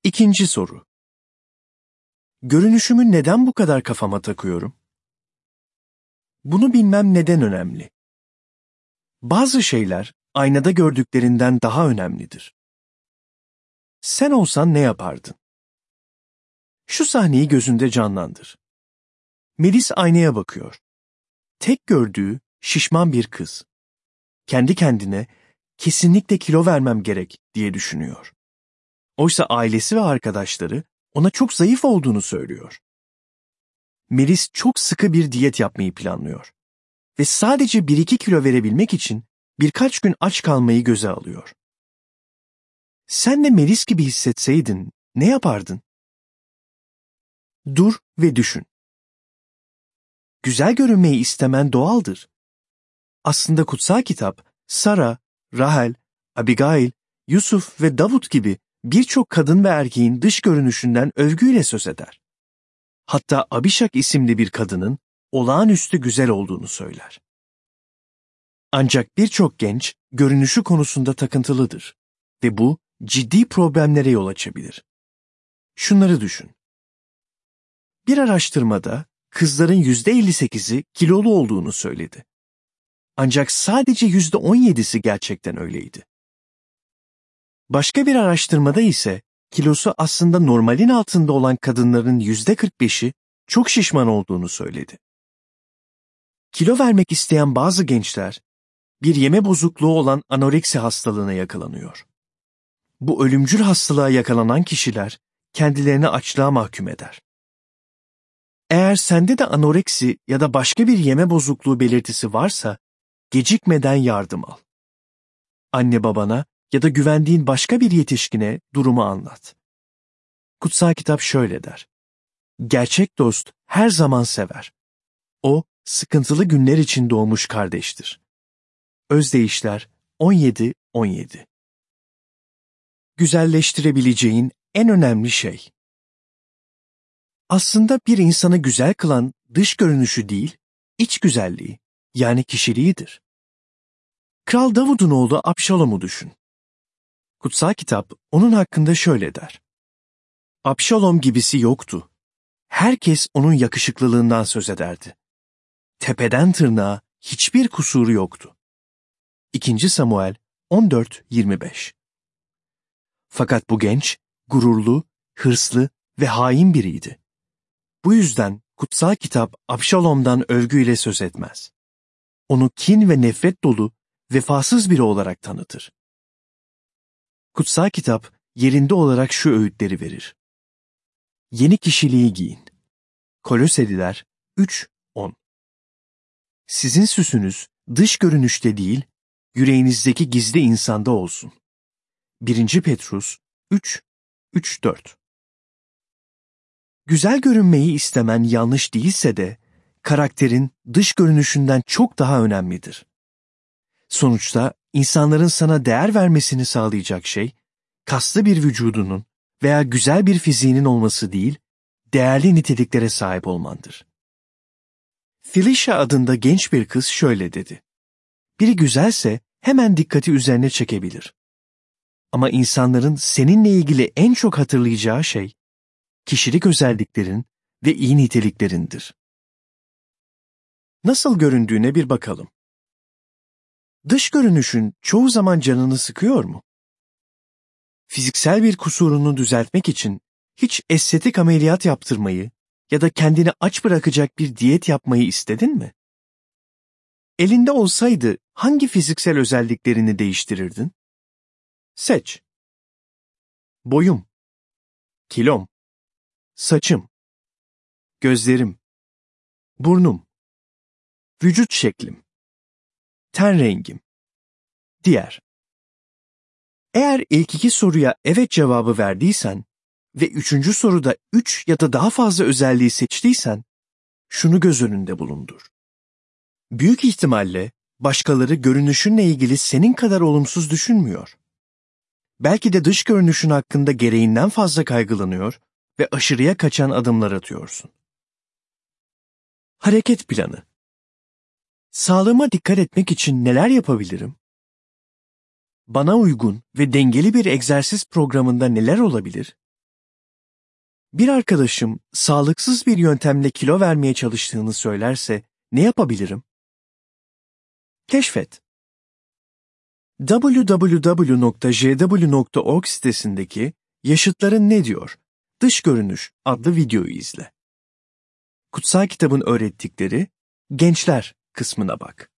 İkinci soru. Görünüşümü neden bu kadar kafama takıyorum? Bunu bilmem neden önemli. Bazı şeyler aynada gördüklerinden daha önemlidir. Sen olsan ne yapardın? Şu sahneyi gözünde canlandır. Melis aynaya bakıyor. Tek gördüğü şişman bir kız. Kendi kendine kesinlikle kilo vermem gerek diye düşünüyor. Oysa ailesi ve arkadaşları ona çok zayıf olduğunu söylüyor. Melis çok sıkı bir diyet yapmayı planlıyor. Ve sadece 1-2 kilo verebilmek için birkaç gün aç kalmayı göze alıyor. Sen de Melis gibi hissetseydin ne yapardın? Dur ve düşün. Güzel görünmeyi istemen doğaldır. Aslında kutsal kitap, Sara, Rahel, Abigail, Yusuf ve Davut gibi birçok kadın ve erkeğin dış görünüşünden övgüyle söz eder. Hatta Abişak isimli bir kadının olağanüstü güzel olduğunu söyler. Ancak birçok genç görünüşü konusunda takıntılıdır ve bu ciddi problemlere yol açabilir. Şunları düşün. Bir araştırmada kızların %58'i kilolu olduğunu söyledi. Ancak sadece %17'si gerçekten öyleydi. Başka bir araştırmada ise kilosu aslında normalin altında olan kadınların %45'i çok şişman olduğunu söyledi. Kilo vermek isteyen bazı gençler bir yeme bozukluğu olan anoreksi hastalığına yakalanıyor. Bu ölümcül hastalığa yakalanan kişiler kendilerini açlığa mahkum eder. Eğer sende de anoreksi ya da başka bir yeme bozukluğu belirtisi varsa gecikmeden yardım al. Anne babana ya da güvendiğin başka bir yetişkine durumu anlat. Kutsal kitap şöyle der. Gerçek dost her zaman sever. O sıkıntılı günler için doğmuş kardeştir. Özdeyişler 17-17. Güzelleştirebileceğin en önemli şey. Aslında bir insanı güzel kılan dış görünüşü değil, iç güzelliği, yani kişiliğidir. Kral Davud'un oğlu Abşalom'u düşün. Kutsal kitap onun hakkında şöyle der. Abşalom gibisi yoktu. Herkes onun yakışıklılığından söz ederdi. Tepeden tırnağa hiçbir kusuru yoktu. 2. Samuel 14-25. Fakat bu genç, gururlu, hırslı ve hain biriydi. Bu yüzden kutsal kitap Abşalom'dan övgüyle söz etmez. Onu kin ve nefret dolu, vefasız biri olarak tanıtır. Kutsal kitap yerinde olarak şu öğütleri verir. Yeni kişiliği giyin. Koloseliler 3-10. Sizin süsünüz dış görünüşte değil, yüreğinizdeki gizli insanda olsun. 1. Petrus 3-4. Güzel görünmeyi istemen yanlış değilse de, karakterin dış görünüşünden çok daha önemlidir. Sonuçta insanların sana değer vermesini sağlayacak şey, kaslı bir vücudunun veya güzel bir fiziğinin olması değil, değerli niteliklere sahip olmandır. Felicia adında genç bir kız şöyle dedi. Biri güzelse hemen dikkati üzerine çekebilir. Ama insanların seninle ilgili en çok hatırlayacağı şey, kişilik özelliklerin ve iyi niteliklerindir. Nasıl göründüğüne bir bakalım. Dış görünüşün çoğu zaman canını sıkıyor mu? Fiziksel bir kusurunu düzeltmek için hiç estetik ameliyat yaptırmayı ya da kendini aç bırakacak bir diyet yapmayı istedin mi? Elinde olsaydı hangi fiziksel özelliklerini değiştirirdin? Seç. Boyum, kilom, saçım, gözlerim, burnum, vücut şeklim, ten rengim. Diğer. Eğer ilk 2 soruya evet cevabı verdiysen ve 3. soruda 3 ya da daha fazla özelliği seçtiysen, şunu göz önünde bulundur. Büyük ihtimalle başkaları görünüşünle ilgili senin kadar olumsuz düşünmüyor. Belki de dış görünüşün hakkında gereğinden fazla kaygılanıyor ve aşırıya kaçan adımlar atıyorsun. Hareket planı. Sağlığıma dikkat etmek için neler yapabilirim? Bana uygun ve dengeli bir egzersiz programında neler olabilir? Bir arkadaşım sağlıksız bir yöntemle kilo vermeye çalıştığını söylerse ne yapabilirim? Keşfet. www.jw.org sitesindeki Yaşıtların Ne Diyor? Dış Görünüş adlı videoyu izle. Kutsal kitabın öğrettikleri Gençler kısmına bak.